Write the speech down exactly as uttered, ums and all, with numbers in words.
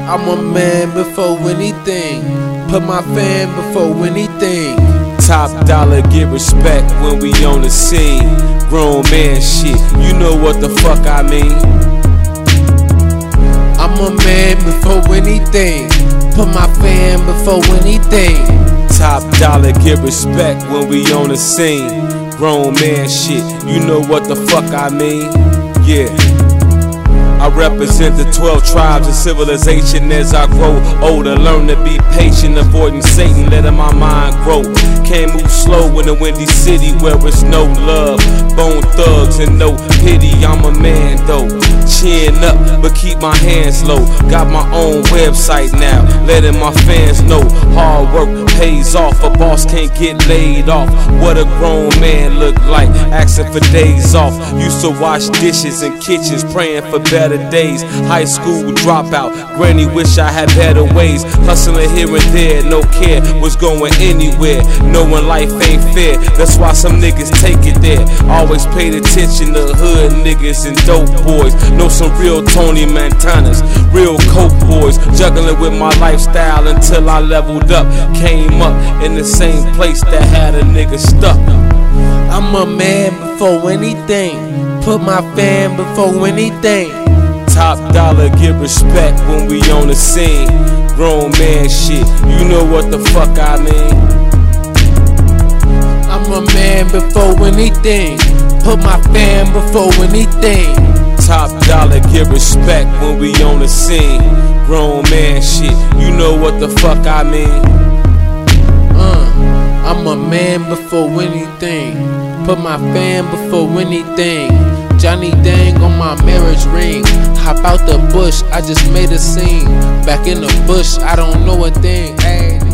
I'm a man before anything. Put my fam before anything. Top dollar, get respect when we on the scene. Grown man shit, you know what the fuck I mean. I'm a man before anything. Put my fam before anything. Top dollar, get respect when we on the scene. Grown man shit, you know what the fuck I mean. Yeah, I represent the twelve tribes of civilization. As I grow older, learn to be patient, avoiding Satan, letting my mind grow. Can't move slow in a windy city where it's no love, bone thugs and no pity. I'm a man though, chin up but keep my hands low. Got my own website now, letting my fans know hard work pays off. A boss can't get laid off. What a grown man look like, asking for days off. Used to wash dishes in kitchens, praying for better days. High school dropout, granny wish I had better ways. Hustling here and there, no care was going anywhere. Knowing life ain't fair, that's why some niggas take it there. Always paid attention to hood niggas and dope boys. Know some real Tony Montanas, real coke boys. Juggling with my lifestyle until I leveled up. Came up in the same place that had a nigga stuck. I'm a man before anything. Put my fam before anything. Top dollar, get respect when we on the scene. Grown man shit, you know what the fuck I mean. I'm a man before anything. Put my fam before anything. Top dollar, get respect when we on the scene. Grown man shit, you know what the fuck I mean. Uh, I'm a man before anything. Put my fam before anything. Johnny Dang on my marriage ring. Hop out the bush, I just made a scene. Back in the bush, I don't know a thing. Ay.